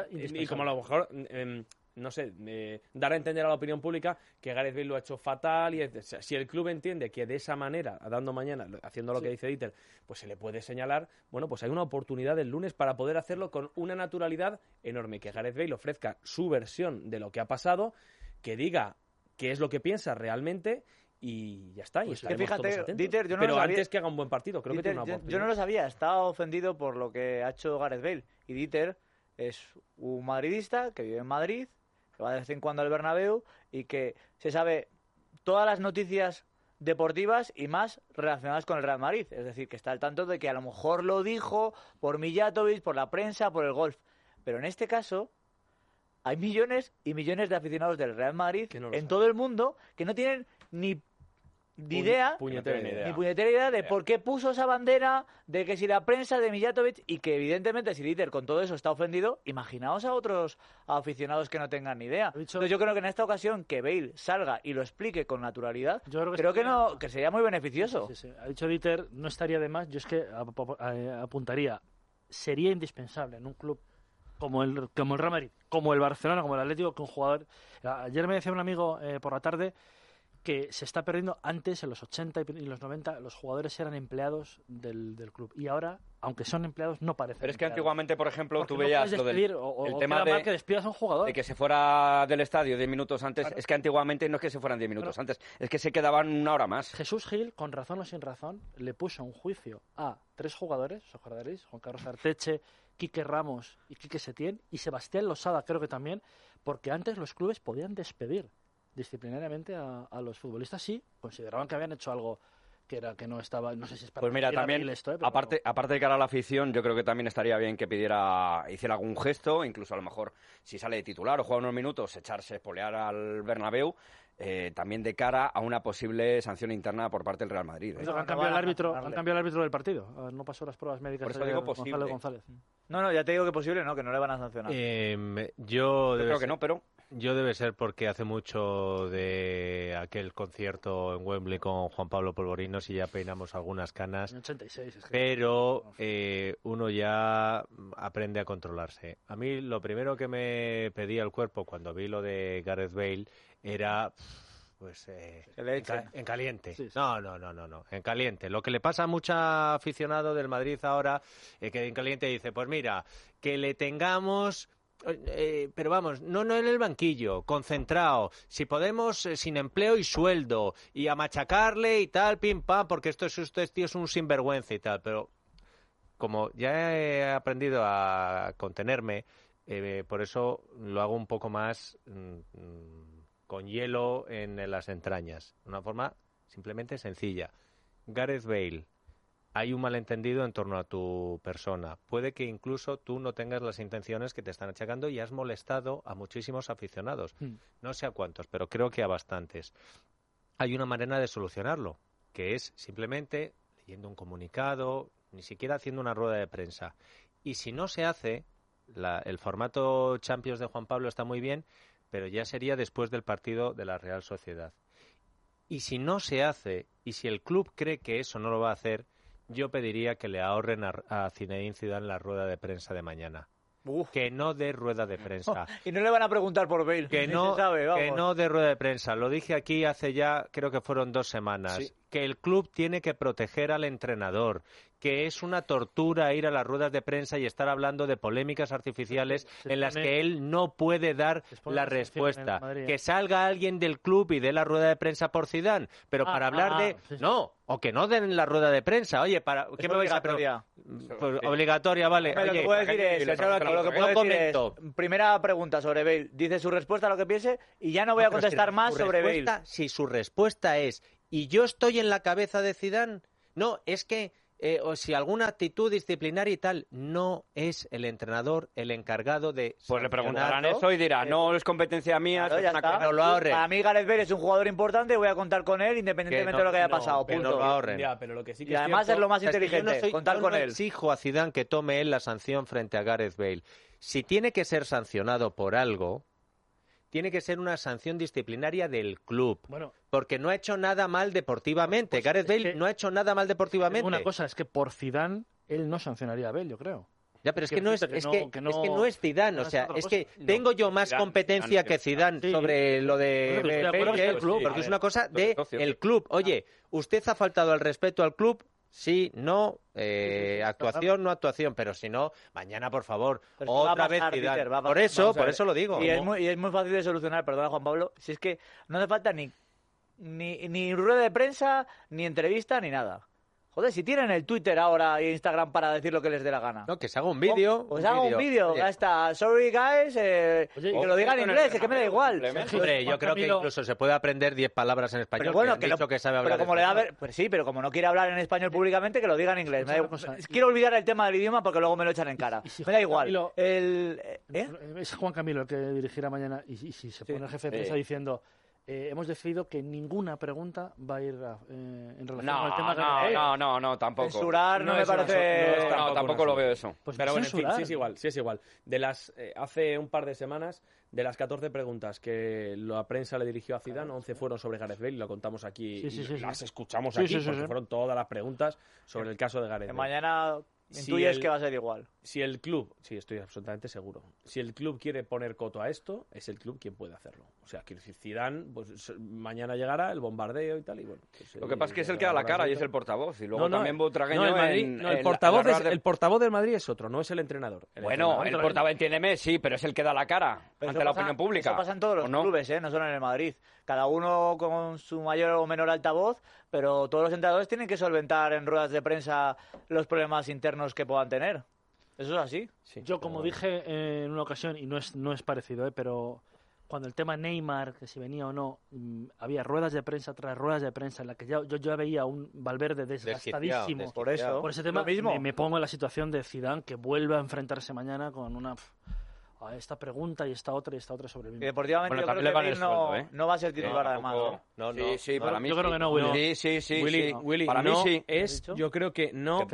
mejor no sé, dar a entender a la opinión pública que Gareth Bale lo ha hecho fatal y si el club entiende que de esa manera, dando mañana, haciendo lo que dice Dieter, pues se le puede señalar, bueno, pues hay una oportunidad el lunes para poder hacerlo con una naturalidad enorme, que Gareth Bale ofrezca su versión de lo que ha pasado, que diga qué es lo que piensa realmente y ya está. Pues que fíjate, Dieter, yo no pero lo sabía. Antes que haga un buen partido, creo Dieter, que tiene una oportunidad. Yo no lo sabía, estaba ofendido por lo que ha hecho Gareth Bale. Y Dieter es un madridista que vive en Madrid, que va de vez en cuando al Bernabéu y que se sabe todas las noticias deportivas y más relacionadas con el Real Madrid. Es decir, que está al tanto de que a lo mejor lo dijo por Mijatovic, por la prensa, por el golf. Pero en este caso hay millones y millones de aficionados del Real Madrid en todo el mundo que no tienen ni puñetera idea de por qué puso esa bandera, de que si la prensa de Mijatovic, y que evidentemente si Dieter con todo eso está ofendido, imaginaos a otros aficionados que no tengan ni idea. Entonces yo creo que en esta ocasión que Bale salga y lo explique con naturalidad, que sería muy beneficioso. Sí. Ha dicho Dieter, no estaría de más, yo es que apuntaría, sería indispensable en un club como el Real Madrid, como el Barcelona, como el Atlético, que un jugador... Ayer me decía un amigo por la tarde que se está perdiendo. Antes, en los 80 y los 90, los jugadores eran empleados del club. Y ahora, aunque son empleados, no parecen Pero es que empleados. Antiguamente, por ejemplo, porque tú veías no lo del el tema de que despidas a un jugador. De que se fuera del estadio 10 minutos antes. Claro. Es que antiguamente no es que se fueran 10 minutos antes, es que se quedaban una hora más. Jesús Gil, con razón o sin razón, le puso un juicio a 3 jugadores, ¿os acordaréis? Juan Carlos Arteche, Quique Ramos y Quique Setién, y Sebastián Losada, creo que también, porque antes los clubes podían despedir disciplinariamente a los futbolistas si consideraban que habían hecho algo que no estaba, no sé si es para... Pues mira, también, esto, aparte de cara a la afición, yo creo que también estaría bien que hiciera algún gesto, incluso a lo mejor si sale de titular o juega unos minutos, espolear al Bernabéu, también de cara a una posible sanción interna por parte del Real Madrid. Han cambiado el árbitro del partido, no pasó las pruebas médicas. Por eso digo posible. González. No, ya te digo que posible, que no le van a sancionar. Yo creo que no, pero... Yo debe ser porque hace mucho de aquel concierto en Wembley con Juan Pablo Polvorinos y ya peinamos algunas canas. En 86. Pero uno ya aprende a controlarse. A mí lo primero que me pedía el cuerpo cuando vi lo de Gareth Bale era... Pues en caliente. Sí. No, en caliente. Lo que le pasa a mucho aficionado del Madrid ahora, que en caliente dice, pues mira, que le tengamos pero vamos, no en el banquillo, concentrado, si podemos, sin empleo y sueldo, y a machacarle y tal, pim pam, porque este tío es un sinvergüenza y tal, pero como ya he aprendido a contenerme, por eso lo hago un poco más con hielo en las entrañas, de una forma simplemente sencilla. Gareth Bale, hay un malentendido en torno a tu persona. Puede que incluso tú no tengas las intenciones que te están achacando y has molestado a muchísimos aficionados. No sé a cuántos, pero creo que a bastantes. Hay una manera de solucionarlo, que es simplemente leyendo un comunicado, ni siquiera haciendo una rueda de prensa. Y si no se hace, el formato Champions de Juan Pablo está muy bien, pero ya sería después del partido de la Real Sociedad. Y si no se hace, y si el club cree que eso no lo va a hacer, yo pediría que le ahorren a Zinedine Zidane la rueda de prensa de mañana. Que no dé rueda de prensa. Y no le van a preguntar por Bale. Que no dé rueda de prensa. Lo dije aquí hace ya, creo que fueron 2 semanas. Sí. Que el club tiene que proteger al entrenador. Que es una tortura ir a las ruedas de prensa y estar hablando de polémicas artificiales en las que él no puede dar la respuesta. Que salga alguien del club y dé la rueda de prensa por Zidane. Pero para hablar de... Sí. No, o que no den la rueda de prensa. Oye, ¿qué me vais a preguntar? Pues, obligatoria, vale. Oye, lo que puedo decir es, primera pregunta sobre Bale. Dice su respuesta a lo que piense y ya no voy a contestar más sobre Bale. Si su respuesta es, ¿y yo estoy en la cabeza de Zidane? No, es que... o si alguna actitud disciplinaria y tal, no es el entrenador el encargado de... Pues le preguntarán eso y dirá, no es competencia mía. Claro, ya está. Pero lo ahorren. Para mí Gareth Bale es un jugador importante, voy a contar con él independientemente de lo que haya pasado. Punto. Lo ahorren. Ya, pero lo que sí que y además es lo más inteligente, contar con él. Yo no exijo a Zidane que tome él la sanción frente a Gareth Bale. Si tiene que ser sancionado por algo... tiene que ser una sanción disciplinaria del club. Bueno, porque no ha hecho nada mal deportivamente. Pues Gareth Bale no ha hecho nada mal deportivamente. Una cosa es que por Zidane él no sancionaría a Bale, yo creo. Ya, pero es que no es Zidane, o sea, es que tengo yo más competencia que Zidane sobre lo de Bale, porque es una cosa del club. Oye, ¿usted ha faltado al respeto al club? Sí, no, actuación, no actuación, pero si no, mañana, por favor, otra vez Zidane. Por eso lo digo. Y es muy fácil de solucionar, perdona, Juan Pablo, si es que no hace falta ni rueda de prensa, ni entrevista, ni nada. Joder, si tienen el Twitter ahora y Instagram para decir lo que les dé la gana. No, que se haga un vídeo. Pues haga un vídeo, ya está. Sorry, guys. Oye, y que lo diga en inglés, es que me da igual. Hombre, yo creo que incluso se puede aprender 10 palabras en español. Pero bueno, que sabe hablar pero como le da pues sí, pero como no quiere hablar en español públicamente, que lo diga en inglés. Quiero olvidar el tema del idioma porque luego me lo echan en cara. Me da igual. Es Juan Camilo el que dirigirá mañana y si se pone el jefe de prensa diciendo... hemos decidido que ninguna pregunta va a ir en relación con el tema de... No, tampoco. Censurar no me parece... No, tampoco lo veo eso. Pues pero bueno, en fin, sí es igual. De las hace un par de semanas, de las 14 preguntas que la prensa le dirigió a Zidane, 11 fueron sobre Gareth Bale, lo contamos aquí, las escuchamos aquí, porque fueron todas las preguntas sobre el caso de Gareth Bale. Mañana... Intuyes que va a ser igual. Si el club, sí, estoy absolutamente seguro. Si el club quiere poner coto a esto, es el club quien puede hacerlo. O sea, quiero decir, Zidane, pues mañana llegará el bombardeo y tal, y bueno. Pues, lo que pasa es que es el que da la cara y es el portavoz. Y luego también Butragueño el portavoz del Madrid es otro, no es el entrenador. El portavoz, entiéndeme, sí, pero es el que da la cara ante la opinión pública. Eso pasa en todos los clubes, no solo en el Madrid. Cada uno con su mayor o menor altavoz, pero todos los entrenadores tienen que solventar en ruedas de prensa los problemas internos que puedan tener. Eso es así. Sí, yo, como dije en una ocasión, y no es parecido, pero cuando el tema Neymar, que si venía o no, había ruedas de prensa tras ruedas de prensa en la que yo ya veía un Valverde desgastadísimo. Por ese tema me pongo en la situación de Zidane, que vuelve a enfrentarse mañana con una... a esta pregunta y esta otra sobre el mismo. Y deportivamente yo creo que Bale no va a ser titular además. Sí, para mí yo creo que no, Willy. Sí. Willy, para mí sí. Yo creo que no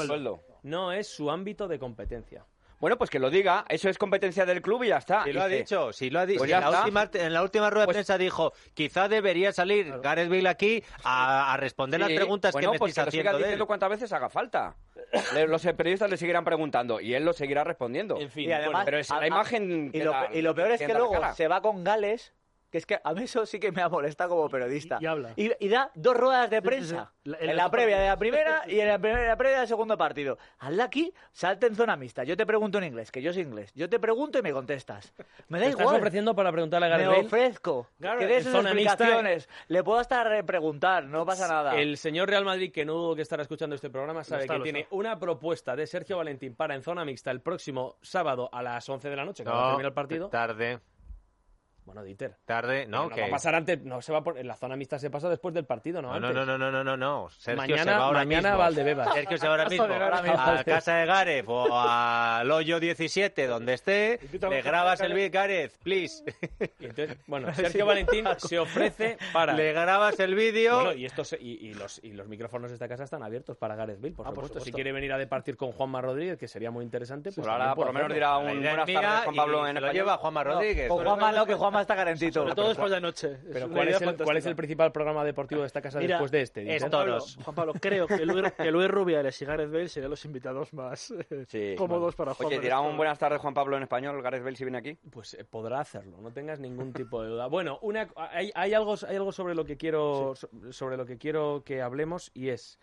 es su ámbito de competencia. Bueno, pues que lo diga, eso es competencia del club y ya está. Si lo ha dicho. Pues en la última rueda de prensa dijo, quizá debería salir Gareth Bale aquí a responder las preguntas que me estáis haciendo de él. Cuántas veces haga falta. Los periodistas le seguirán preguntando y él lo seguirá respondiendo. En fin, y además, pero es la imagen... Y lo peor es que luego se va con Gales, que es que a mí eso sí que me molesta como periodista. Y habla. Y da 2 ruedas de prensa. En la previa de la primera y en la previa del segundo partido. Hazla aquí, salte en zona mixta. Yo te pregunto en inglés, que yo soy inglés. Yo te pregunto y me contestas. Me da ¿Te igual. estás ofreciendo para preguntarle a Gareth Me Bale? ofrezco. Claro, que des en sus zona mixta. explicaciones. Le puedo hasta preguntar, no pasa nada. El señor Real Madrid, que no dudo que estará escuchando este programa, sabe que tiene una propuesta de Sergio Valentín para en zona mixta el próximo sábado a las 11 de la noche, cuando termine el partido. Tarde. Bueno, Dieter. Tarde, no, que va a pasar antes, no se va en la zona mixta se pasa después del partido, no antes. No. Sergio mañana, se va ahora mañana mismo. Valdebebas. Sergio se va ahora mismo a casa de Gareth o al hoyo 17, donde esté, le grabas el vídeo, Gareth, please. Y entonces, bueno, Sergio Valentín se ofrece para... Le grabas el vídeo... Bueno, y los micrófonos de esta casa están abiertos para Gareth Bale, por supuesto. Si quiere venir a departir con Juanma Rodríguez, que sería muy interesante, pues ahora por lo menos dirá un buenas tardes, Juan Pablo, en lo lleva Juanma Rodríguez. Con Juanma no, que Juanma está calentito. Todo después de noche. Pero ¿cuál es el principal programa deportivo de esta casa después de este? Juan Pablo, creo que Luis Rubiales y Gareth Bale serían los invitados más cómodos para Juan. Oye, dirá un buenas tardes, Juan Pablo, en español, Gareth Bale, si viene aquí. Pues podrá hacerlo, no tengas ningún tipo de duda. Bueno, hay algo sobre lo que quiero que hablemos, y es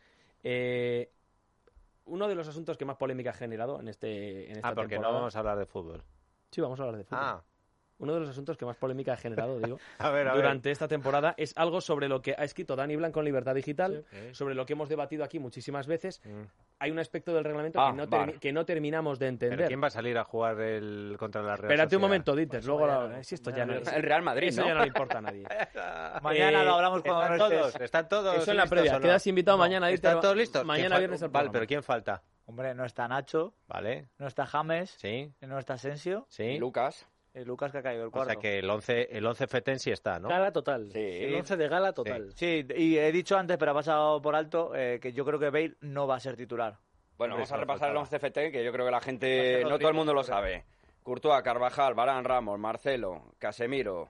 uno de los asuntos que más polémica ha generado en esta porque temporada. no vamos a hablar de fútbol. Sí, vamos a hablar de fútbol. Uno de los asuntos que más polémica ha generado, digo, a durante esta temporada es algo sobre lo que ha escrito Dani Blanco en Libertad Digital, sobre lo que hemos debatido aquí muchísimas veces. Hay un aspecto del reglamento que no terminamos de entender. ¿Pero quién va a salir a jugar contra la Real Espérate Sociedad? un momento, Dieter. Luego si esto ya no es... El Real Madrid, Eso ¿no? ya no le importa a nadie. Mañana lo hablamos cuando ¿Están todos Eso en la listos previa. o no? Quedas invitado mañana, Dieter. ¿Están todos listos? Mañana viernes al Vale, programa. pero ¿quién falta? Hombre, no está Nacho. Vale. No está James. Sí. No está Asensio. Sí. Lucas. Lucas, que ha caído el O cuarto. sea que el 11 Feten sí está, ¿no? Gala total. Sí. El 11 de gala total. Sí, y he dicho antes, pero ha pasado por alto, que yo creo que Bale no va a ser titular. Bueno, vamos a repasar el 11 FT, que yo creo que la Va a gente, ser no todo el mundo lo sabe. Courtois, Carvajal, Varane, Ramos, Marcelo, Casemiro,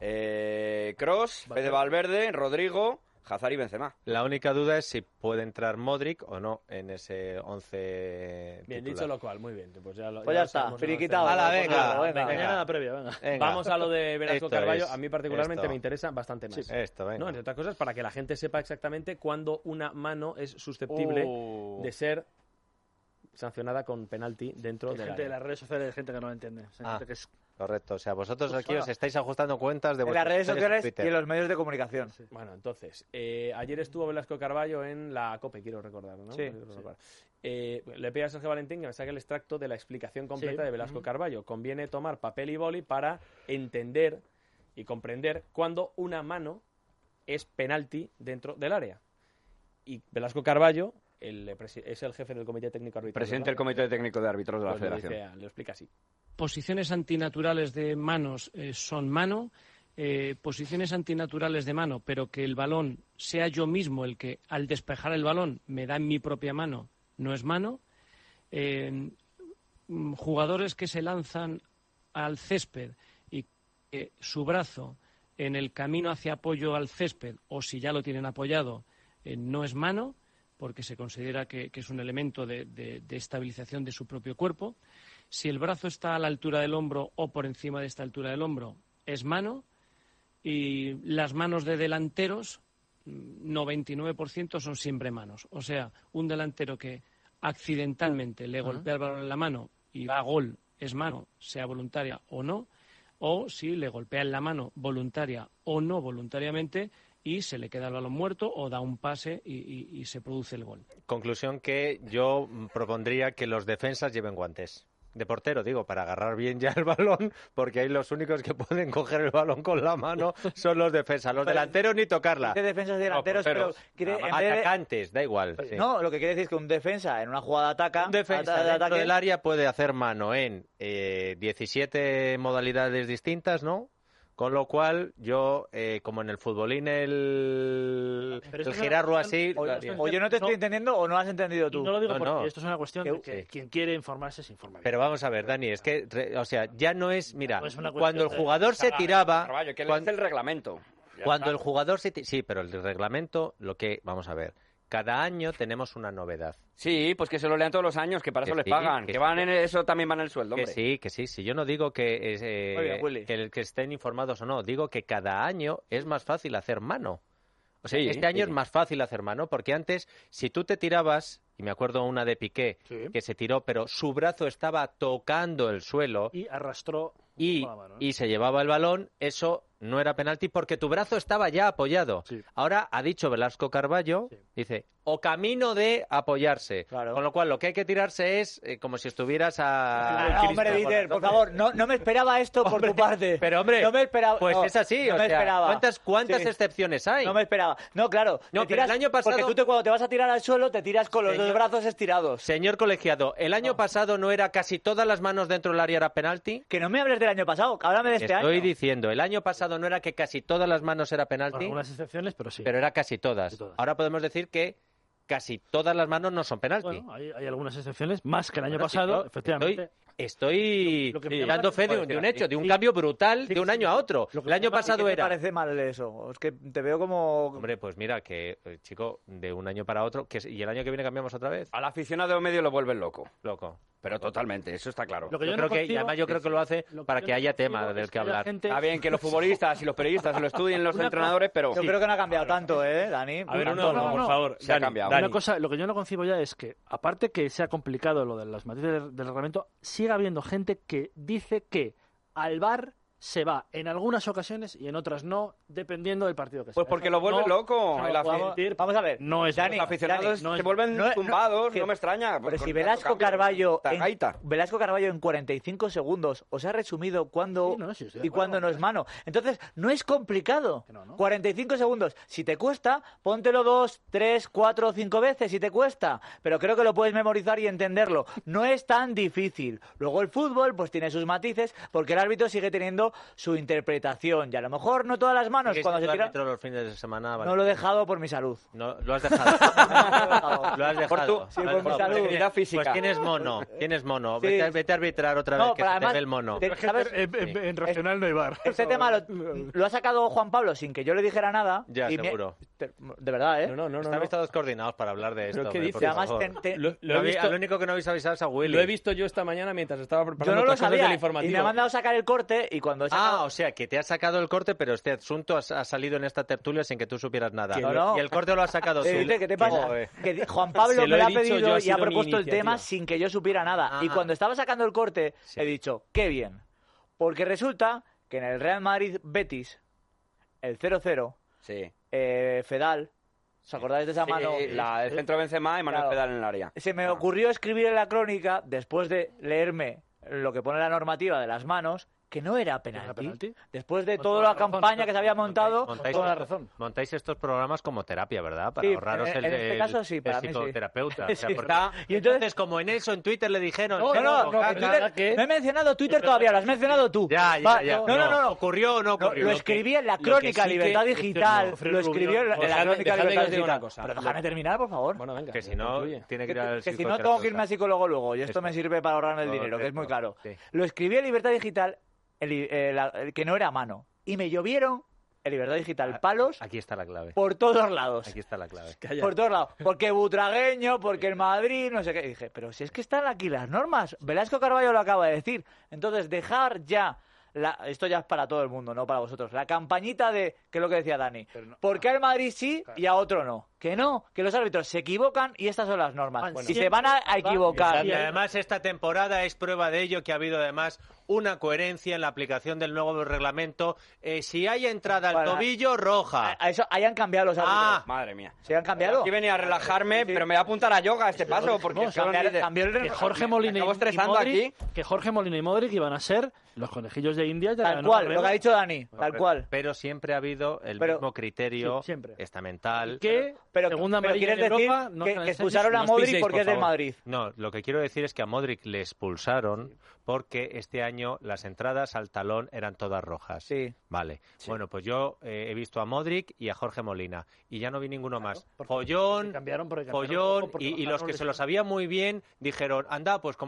Kroos, Fede Valverde, Rodrigo, Hazard y Benzema. La única duda es si puede entrar Modric o no en ese 11 Bien, titular. dicho lo cual, muy bien. Pues ya está, sabemos, finiquitado. ¡Hala, venga! Mañana la previa, venga. Vamos a lo de Velasco Esto Carballo. es, A mí particularmente esto. me interesa bastante más. Esto, venga. No, entre otras cosas, para que la gente sepa exactamente cuándo una mano es susceptible de ser sancionada con penalti dentro Hay del gente de área. las redes sociales, hay gente que no lo entiende. Hay gente que es... Correcto, o sea, vosotros aquí os estáis ajustando cuentas de En las vuestras redes historias sociales Twitter. y en los medios de comunicación. Bueno, entonces, ayer estuvo Velasco Carballo en la COPE, quiero recordar, ¿no? Sí. Le pedí a Sergio Valentín que me saque el extracto de la explicación completa Sí. de Velasco Carballo. Conviene tomar papel y boli para entender y comprender cuándo una mano es penalti dentro del área. Y Velasco Carballo es el jefe del Comité Técnico Arbitral. Presidente del Comité Técnico de Árbitros de la Pues lo Federación. dice, lo explica así. Posiciones antinaturales de manos son mano, posiciones antinaturales de mano, pero que el balón sea yo mismo el que al despejar el balón me da en mi propia mano, no es mano. Jugadores que se lanzan al césped y que su brazo en el camino hacia apoyo al césped, o si ya lo tienen apoyado, no es mano, porque se considera que es un elemento de estabilización de su propio cuerpo. Si el brazo está a la altura del hombro o por encima de esta altura del hombro, es mano. Y las manos de delanteros, 99% son siempre manos. O sea, un delantero que accidentalmente le golpea el balón en la mano y va a gol, es mano, sea voluntaria o no. O si le golpea en la mano voluntaria o no voluntariamente y se le queda el balón muerto o da un pase y se produce el gol. Conclusión que yo propondría que los defensas lleven guantes. De portero, digo, para agarrar bien ya el balón, porque ahí los únicos que pueden coger el balón con la mano son los defensas. Los delanteros ni tocarla. De defensas y delanteros, No, pero... atacantes, da igual. Sí. No, lo que quiere decir es que un defensa en una jugada ataca... Un defensa dentro del área puede hacer mano en 17 modalidades distintas, ¿no? Con lo cual, yo, como en el futbolín, el girarlo así... O yo no te estoy entendiendo o no has entendido tú. Y no lo digo No, porque no. esto es una cuestión de que quien quiere informarse se informa bien. Pero vamos a ver, Dani, es que, o sea, ya no es... Mira, No es una cuando el cuestión de- jugador se tiraba... Carballo, que cuando- es el reglamento. Ya Cuando está. el jugador se... Sí, pero el reglamento, lo que... Vamos a ver. cada año tenemos una novedad. Sí, pues que se lo lean todos los años, que para eso les pagan. Que van en eso también van en el sueldo, hombre. Que sí. Yo no digo que que estén informados o no. Digo que cada año es más fácil hacer mano. O sea, este año es más fácil hacer mano, porque antes, si tú te tirabas, y me acuerdo una de Piqué, que se tiró, pero su brazo estaba tocando el suelo. Y arrastró y la mano, ¿no? Y se llevaba el balón, eso no era penalti porque tu brazo estaba ya apoyado. Sí. Ahora ha dicho Velasco Carballo, dice, o camino de apoyarse. Claro. Con lo cual, lo que hay que tirarse es como si estuvieras No, hombre, Dieter, por favor, no me esperaba esto por tu parte. Pero, hombre, no me esperaba, pues es así. No o me sea, esperaba. ¿cuántas excepciones hay? No me esperaba. No, claro. No, te pero tiras, el año pasado... Porque tú cuando te vas a tirar al suelo, te tiras con los dos brazos estirados. Señor colegiado, ¿el año pasado no era casi todas las manos dentro del área era penalti? Que no me hables del año pasado, háblame de este año. Estoy diciendo, el año pasado no era que casi todas las manos era penalti. Algunas excepciones, pero sí. Pero era casi todas. Ahora podemos decir que casi todas las manos no son penalti. Bueno, hay algunas excepciones, más que el año pasado, efectivamente. Estoy dando fe de un hecho, de un cambio brutal de un año a otro. El año pasado era... ¿Qué te parece mal eso? Es que te veo como... Hombre, pues mira, que, chico, de un año para otro, y el año que viene cambiamos otra vez. Al aficionado medio lo vuelven loco. Loco. Pero totalmente, eso está claro. Lo que yo creo no que, concibo, y además yo creo que lo hace para que haya tema del que hablar. Está bien que los futbolistas y los periodistas se lo estudien los entrenadores, pero... Yo creo que no ha cambiado tanto, Dani. A ver, por favor. Se ha cambiado. Una cosa, lo que yo no concibo ya es que, aparte que sea complicado lo de las matices del reglamento, siga habiendo gente que dice que al VAR se va en algunas ocasiones y en otras no, dependiendo del partido que sea. Pues porque lo vuelve loco. Vamos a ver. No es Dani, los aficionados Dani, se vuelven tumbados, que- no me extraña. Pero Pues si con Velasco tanto cambio, Carballo, Velasco Carballo en 45 segundos os ha resumido cuándo y cuándo no es mano. Entonces, no es complicado. 45 segundos. Si te cuesta, póntelo 2, 3, 4 o 5 veces si te cuesta. Pero creo que lo puedes memorizar y entenderlo. No es tan difícil. Luego el fútbol pues tiene sus matices porque el árbitro sigue teniendo su interpretación. Y a lo mejor no todas las manos cuando se tira... árbitro los fines de semana, vale. No lo he dejado por mi salud. No, lo has dejado. Lo has dejado. Sí, por mi salud. Actividad física. Pues tienes mono. Sí. Vete a arbitrar otra vez, que se te ve el mono. ¿Sabes? En regional no hay VAR. Este tema lo ha sacado Juan Pablo sin que yo le dijera nada. Ya, y seguro. De verdad, ¿eh? No. Estabais todos coordinados para hablar de esto. ¿qué hombre, dices? por Además, favor. Lo he visto- Lo único que no habéis avisado es a Willy. Lo he visto yo esta mañana mientras estaba yo preparando no lo otras cosas del sabía. Y informativo. me ha mandado sacar el corte y cuando he sacado... O sea, que te has sacado el corte, pero este asunto ha salido en esta tertulia sin que tú supieras nada. Que no. Y el corte lo has sacado tú. ¿Qué te pasa? Joder. Que Juan Pablo Se lo me he lo ha dicho yo, pedido ha y sido ha mi propuesto el iniciativa. tema sin que yo supiera nada. Y cuando estaba sacando el corte, he dicho, qué bien. Porque resulta que en el Real Madrid-Betis, el 0-0, Sí. Fedal, ¿os acordáis de esa mano? El centro de Benzema y Manuel Claro. Pedal en el área. Se me ocurrió escribir en la crónica, después de leerme lo que pone la normativa de las manos, que no era penalti. Después de toda la campaña que se había montado, toda la razón. Montáis estos programas como terapia, ¿verdad? Para Sí, ahorraros en este caso sí, para mí sí. psicoterapeuta. Sí. O sea, porque Y entonces, como en eso, en Twitter le dijeron... No, en Twitter, no he mencionado Twitter todavía, lo has mencionado tú. Ya. No. ¿Ocurrió o no ocurrió? Lo escribí en la crónica sí que- Libertad Digital. Fred Lo escribí en la Rubio, crónica dejadme que Libertad os diga una Digital. cosa. Pero déjame terminar, por favor. Bueno, venga. Que si no, tiene que ir al Que si no, tengo que irme al psicólogo luego. Y esto me sirve para ahorrarme el dinero, que es muy caro. Sí. Lo escribí en Libertad Digital, que no era a mano. Y me llovieron en Libertad Digital palos Aquí está la clave. por todos lados. Aquí está la clave. Por todos lados. Porque Butragueño, porque el Madrid, no sé qué. Y dije, pero si es que están aquí las normas. Velasco Carballo lo acaba de decir. Entonces, dejar ya... esto ya es para todo el mundo, no para vosotros. La campañita de, que es lo que decía Dani. ¿Por qué al Madrid sí y a otro no? Que no, que los árbitros se equivocan y estas son las normas. Y se van a equivocar. Y además esta temporada es prueba de ello, que ha habido además una coherencia en la aplicación del nuevo reglamento. Si hay entrada al tobillo, roja. A eso hayan cambiado los árbitros. Madre mía. ¿Se han cambiado? Aquí venía a relajarme, pero me voy a apuntar a yoga a este paso, porque cambió el que Jorge Molina acabo estresando aquí. Que Jorge Molina y Modric iban a ser los conejillos de India. Tal cual, lo que ha dicho Dani, tal cual. Pero siempre ha habido el mismo criterio estamental. Pero segunda quieres amarilla en decir Europa, no que se expulsaron a nos Modric piséis, porque por es del favor. Madrid. No, lo que quiero decir es que a Modric le expulsaron porque este año las entradas al talón eran todas rojas. Sí. Vale. Sí. Bueno, pues yo he visto a Modric y a Jorge Molina y ya no vi ninguno más. Follón, Cambiaron porque y los que se lo sabían muy bien dijeron, anda, pues como ha habido...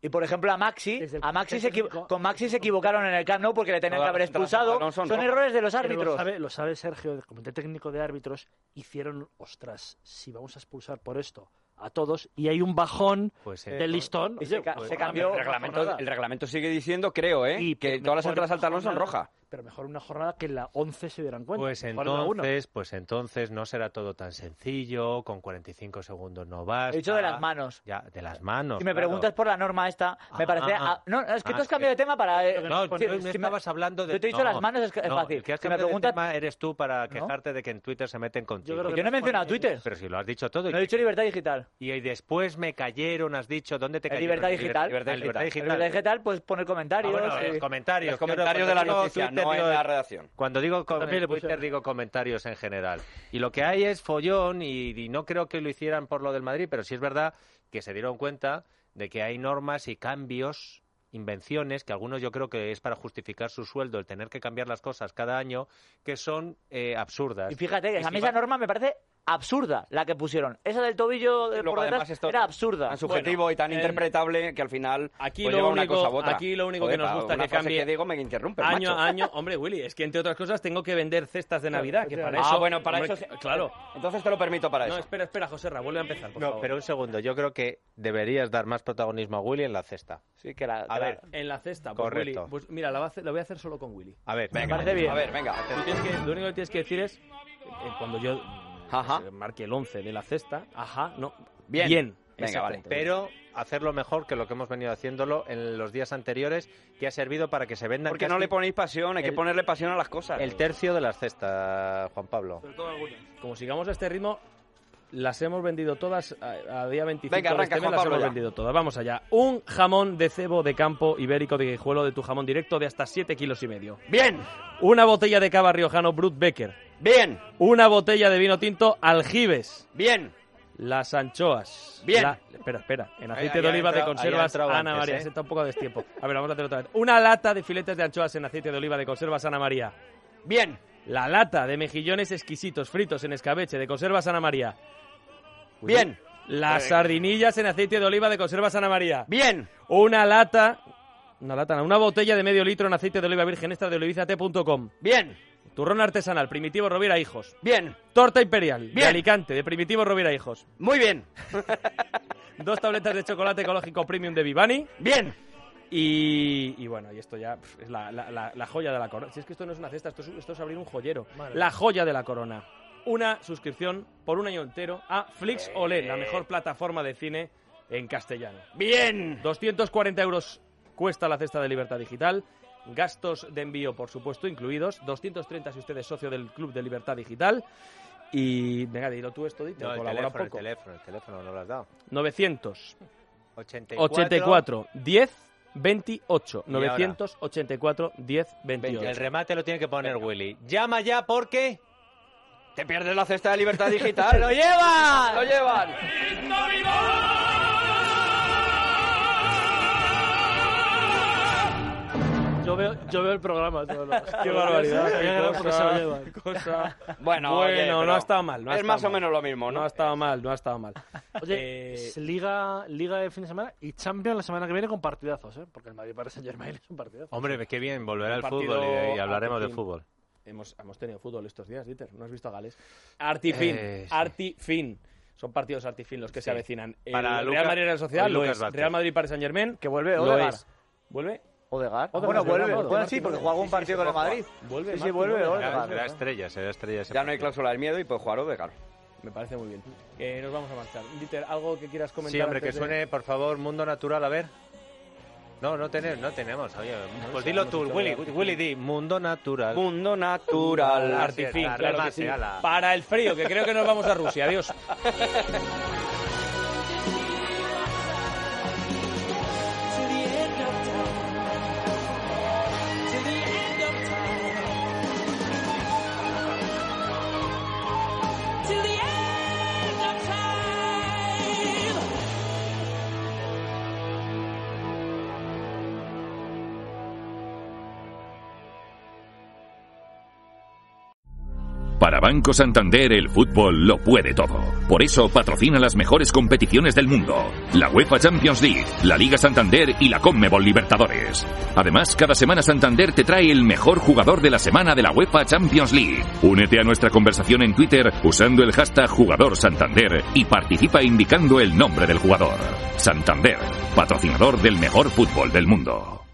Y por ejemplo a Maxi con Maxi se equivocaron en el Camp Nou porque le tenían que haber expulsado. Son errores de los árbitros. Lo sabe Sergio, del Comité Técnico de Árbitros, hicieron, ostras, si vamos a expulsar por esto a todos y hay un bajón del listón. Y se cambió. El reglamento sigue diciendo, creo, que todas las entradas al talón son rojas. Pero mejor una jornada que en la 11 se dieran cuenta. Pues entonces no será todo tan sencillo, con 45 segundos no basta. He dicho de las manos. Ya, de las manos. Si me preguntas por la norma esta, me parece... No, es que tú has cambiado de tema para... No, me estabas hablando de... Yo te he dicho las manos, es fácil. El que has cambiado de tema eres tú para quejarte de que en Twitter se meten contigo. Yo no he mencionado Twitter. Pero si lo has dicho todo. No he dicho libertad digital. Y después me cayeron, has dicho, ¿dónde te cayeron? Libertad digital. Libertad digital, pues poner comentarios. Los comentarios. Los comentarios de la noticia, no en la redacción. Cuando digo Twitter digo comentarios en general. Y lo que hay es follón y no creo que lo hicieran por lo del Madrid, pero sí es verdad que se dieron cuenta de que hay normas y cambios, invenciones, que algunos yo creo que es para justificar su sueldo, el tener que cambiar las cosas cada año, que son absurdas. Y fíjate que a mí esa norma me parece absurda la que pusieron. Esa del tobillo por detrás era absurda. Tan subjetivo y tan interpretable que al final aquí pues lo lleva único, una cosa u otra. Aquí lo único que nos gusta que cambie que digo me interrumpe, año macho. a año. Hombre, Willy, es que entre otras cosas tengo que vender cestas de Navidad, que para eso... bueno, para hombre, eso... Claro. Entonces te lo permito para eso. No, espera, Joserra, vuelve a empezar, por favor. Pero un segundo, yo creo que deberías dar más protagonismo a Willy en la cesta. Sí, que a ver, en la cesta, pues correcto. Willy, pues mira, lo voy a hacer solo con Willy. A ver, venga, parece bien. A ver, venga. Lo único que tienes que decir es cuando yo marque el 11 de la cesta, bien. Venga, vale. Pero hacerlo mejor que lo que hemos venido haciéndolo en los días anteriores, que ha servido para que se vendan... Porque no le ponéis pasión, hay que ponerle pasión a las cosas. El tercio de las cestas, Juan Pablo. Sobre todo algunas. Como sigamos a este ritmo, las hemos vendido todas a día 25. Venga, arranca, Juan Pablo, las hemos vendido todas. Vamos allá. Un jamón de cebo de campo ibérico de Guijuelo de tu jamón directo de hasta 7,5 kilos. Bien. Una botella de cava riojano Brut Becker. Bien. Una botella de vino tinto Aljibes. Bien. Las anchoas. Bien. Espera. En aceite de oliva de conservas Ana María. Se está un poco a destiempo. A ver, vamos a hacerlo otra vez. Una lata de filetes de anchoas en aceite de oliva de conservas Ana María. Bien. La lata de mejillones exquisitos fritos en escabeche de conservas Ana María. Bien. Las sardinillas en aceite de oliva de conservas Ana María. Bien. Una botella de medio litro en aceite de oliva virgen extra de olivizate.com. Bien. Turrón artesanal, Primitivo Rovira Hijos. Bien. Torta imperial, Bien. de Alicante, de Primitivo Rovira Hijos. Muy bien. 2 tabletas de chocolate ecológico premium de Vivani. Bien. Y bueno, y esto ya es la joya de la corona. Si es que esto no es una cesta, esto es abrir un joyero. Madre. La joya de la corona. Una suscripción por un año entero a Flix Olé, la mejor plataforma de cine en castellano. Bien. 240 euros cuesta la cesta de Libertad Digital. Gastos de envío, por supuesto, incluidos. 230 si usted es socio del Club de Libertad Digital. Y venga, dilo tú esto, Dieter, no, colabora un poco. El teléfono no lo has dado. 984 10 28. 984 10 28. El remate lo tiene que poner Willy. Llama ya porque... Te pierdes la cesta de Libertad Digital. ¡Se lo llevan! ¡Lo llevan! Yo veo el programa. Qué barbaridad. Qué cosa. Bueno, no ha estado mal. Es más o menos lo mismo, ¿no? No ha estado mal. Oye, Liga de fin de semana y Champions la semana que viene con partidazos, ¿eh? Porque el Madrid Paris Saint-Germain es un partidazo. Hombre, qué bien, volverá al fútbol y hablaremos de fútbol. Hemos tenido fútbol estos días, Dieter. ¿No has visto a Gales? Artifin. Son partidos artifin los que se avecinan. Para Real Madrid Real Sociedad lo es. Real Madrid Paris Saint-Germain que vuelve Odegaard. ¿Vuelve? Odegaard. Bueno, vuelve. Bueno, sí, porque juega algún partido con el Madrid. Vuelve. Sí, vuelve Odegaard. Será estrella. Ya no hay cláusula del miedo y puede jugar Odegaard. Me parece muy bien. Nos vamos a marchar. Dieter, ¿algo que quieras comentar? Sí, hombre, que suene, por favor, Mundo Natural, a ver. No tenemos. Oye, pues dilo tú, Willy, di Mundo Natural. Mundo Natural. Artifin, claro que sí. Para el frío, que creo que nos vamos a Rusia. Adiós. Para Para Banco Santander el fútbol lo puede todo. Por eso patrocina las mejores competiciones del mundo. La UEFA Champions League, la Liga Santander y la CONMEBOL Libertadores. Además, cada semana Santander te trae el mejor jugador de la semana de la UEFA Champions League. Únete a nuestra conversación en Twitter usando el hashtag #JugadorSantander y participa indicando el nombre del jugador. Santander, patrocinador del mejor fútbol del mundo.